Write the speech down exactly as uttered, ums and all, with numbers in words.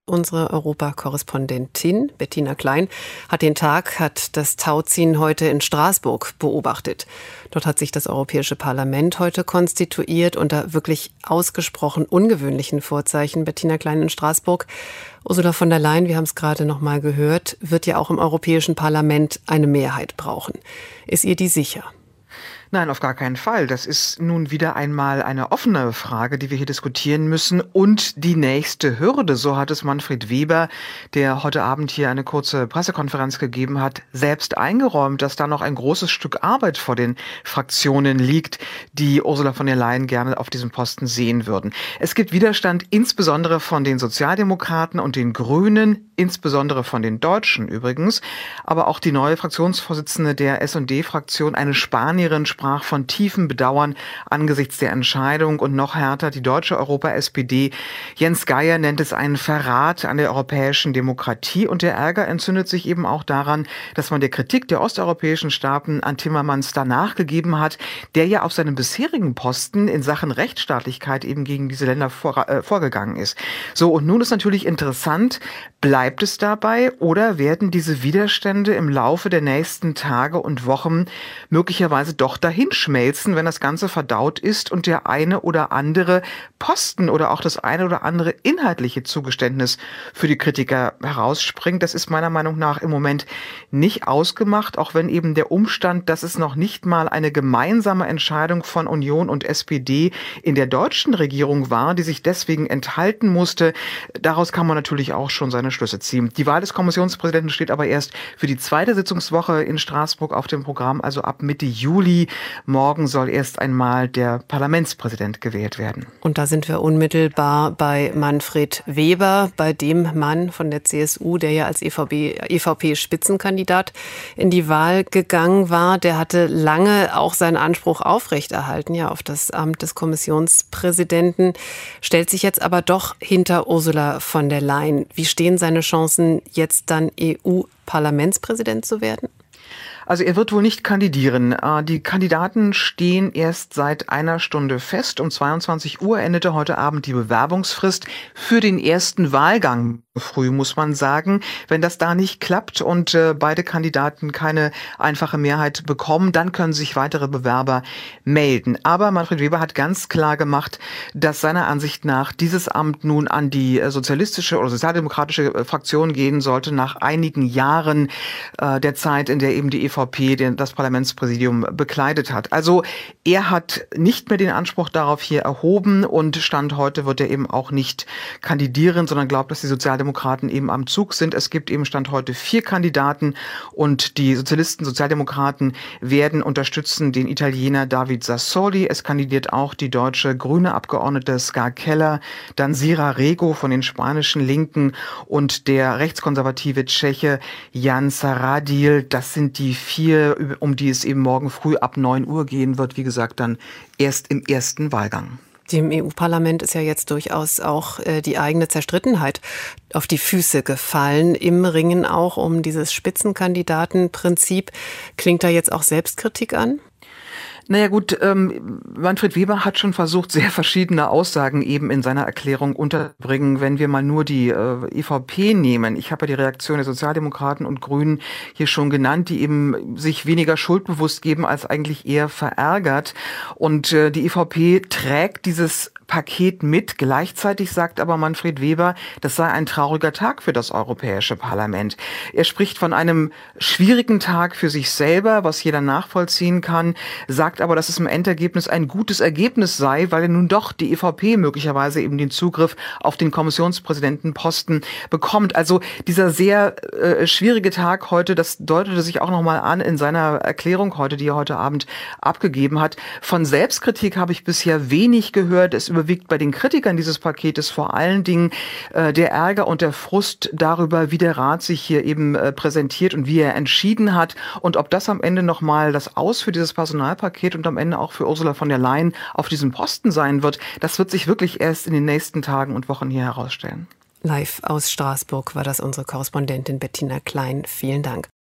Unsere Europakorrespondentin Bettina Klein hat den Tag, hat das Tauziehen heute in Straßburg beobachtet. Dort hat sich das Europäische Parlament heute konstituiert unter wirklich ausgesprochen ungewöhnlichen Vorzeichen. Bettina Klein in Straßburg. Ursula von der Leyen, wir haben es gerade noch mal gehört, wird ja auch im Europäischen Parlament eine Mehrheit brauchen. Ist ihr die sicher? Nein, auf gar keinen Fall. Das ist nun wieder einmal eine offene Frage, die wir hier diskutieren müssen. Und die nächste Hürde, so hat es Manfred Weber, der heute Abend hier eine kurze Pressekonferenz gegeben hat, selbst eingeräumt, dass da noch ein großes Stück Arbeit vor den Fraktionen liegt, die Ursula von der Leyen gerne auf diesem Posten sehen würden. Es gibt Widerstand insbesondere von den Sozialdemokraten und den Grünen, insbesondere von den Deutschen übrigens. Aber auch die neue Fraktionsvorsitzende der S und D-Fraktion, eine Spanierin, sprach von tiefem Bedauern angesichts der Entscheidung, und noch härter die deutsche Europa-S P D. Jens Geier nennt es einen Verrat an der europäischen Demokratie, und der Ärger entzündet sich eben auch daran, dass man der Kritik der osteuropäischen Staaten an Timmermans danach gegeben hat, der ja auf seinem bisherigen Posten in Sachen Rechtsstaatlichkeit eben gegen diese Länder vor, äh, vorgegangen ist. So, und nun ist natürlich interessant, bleibt es dabei oder werden diese Widerstände im Laufe der nächsten Tage und Wochen möglicherweise doch dahinschmelzen, wenn das Ganze verdaut ist und der eine oder andere Posten oder auch das eine oder andere inhaltliche Zugeständnis für die Kritiker herausspringt? Das ist meiner Meinung nach im Moment nicht ausgemacht, auch wenn eben der Umstand, dass es noch nicht mal eine gemeinsame Entscheidung von Union und S P D in der deutschen Regierung war, die sich deswegen enthalten musste, daraus kann man natürlich auch schon seine Schlüsse ziehen. Die Wahl des Kommissionspräsidenten steht aber erst für die zweite Sitzungswoche in Straßburg auf dem Programm, also ab Mitte Juli. Morgen soll erst einmal der Parlamentspräsident gewählt werden. Und da sind wir unmittelbar bei Manfred Weber, bei dem Mann von der C S U, der ja als E V P-Spitzenkandidat in die Wahl gegangen war. Der hatte lange auch seinen Anspruch aufrechterhalten, ja, auf das Amt des Kommissionspräsidenten, stellt sich jetzt aber doch hinter Ursula von der Leyen. Wie stehen seine Chancen, jetzt dann E U-Parlamentspräsident zu werden? Also er wird wohl nicht kandidieren. Die Kandidaten stehen erst seit einer Stunde fest. Um zweiundzwanzig Uhr endete heute Abend die Bewerbungsfrist für den ersten Wahlgang. Früh, muss man sagen. Wenn das da nicht klappt und äh, beide Kandidaten keine einfache Mehrheit bekommen, dann können sich weitere Bewerber melden. Aber Manfred Weber hat ganz klar gemacht, dass seiner Ansicht nach dieses Amt nun an die äh, sozialistische oder sozialdemokratische äh, Fraktion gehen sollte, nach einigen Jahren äh, der Zeit, in der eben die E V P den, das Parlamentspräsidium bekleidet hat. Also er hat nicht mehr den Anspruch darauf hier erhoben, und Stand heute wird er eben auch nicht kandidieren, sondern glaubt, dass die Sozialdemokraten Demokraten eben am Zug sind. Es gibt eben Stand heute vier Kandidaten, und die Sozialisten, Sozialdemokraten werden unterstützen den Italiener David Sassoli. Es kandidiert auch die deutsche grüne Abgeordnete Ska Keller, dann Sira Rego von den spanischen Linken und der rechtskonservative Tscheche Jan Saradil. Das sind die vier, um die es eben morgen früh ab neun Uhr gehen wird. Wie gesagt, dann erst im ersten Wahlgang. Dem E U-Parlament ist ja jetzt durchaus auch äh, die eigene Zerstrittenheit auf die Füße gefallen, im Ringen auch um dieses Spitzenkandidatenprinzip. Klingt da jetzt auch Selbstkritik an? Naja gut, ähm, Manfred Weber hat schon versucht, sehr verschiedene Aussagen eben in seiner Erklärung unterzubringen. Wenn wir mal nur die äh, E V P nehmen, ich habe ja die Reaktion der Sozialdemokraten und Grünen hier schon genannt, die eben sich weniger schuldbewusst geben als eigentlich eher verärgert. Und äh, die E V P trägt dieses Paket mit. Gleichzeitig sagt aber Manfred Weber, das sei ein trauriger Tag für das Europäische Parlament. Er spricht von einem schwierigen Tag für sich selber, was jeder nachvollziehen kann, sagt aber, dass es im Endergebnis ein gutes Ergebnis sei, weil er nun doch die E V P möglicherweise eben den Zugriff auf den Kommissionspräsidentenposten bekommt. Also dieser sehr äh, schwierige Tag heute, das deutete sich auch nochmal an in seiner Erklärung heute, die er heute Abend abgegeben hat. Von Selbstkritik habe ich bisher wenig gehört. Es überwiegt bei den Kritikern dieses Paketes vor allen Dingen äh, der Ärger und der Frust darüber, wie der Rat sich hier eben äh, präsentiert und wie er entschieden hat, und ob das am Ende nochmal das Aus für dieses Personalpaket und am Ende auch für Ursula von der Leyen auf diesem Posten sein wird, das wird sich wirklich erst in den nächsten Tagen und Wochen hier herausstellen. Live aus Straßburg war das unsere Korrespondentin Bettina Klein. Vielen Dank.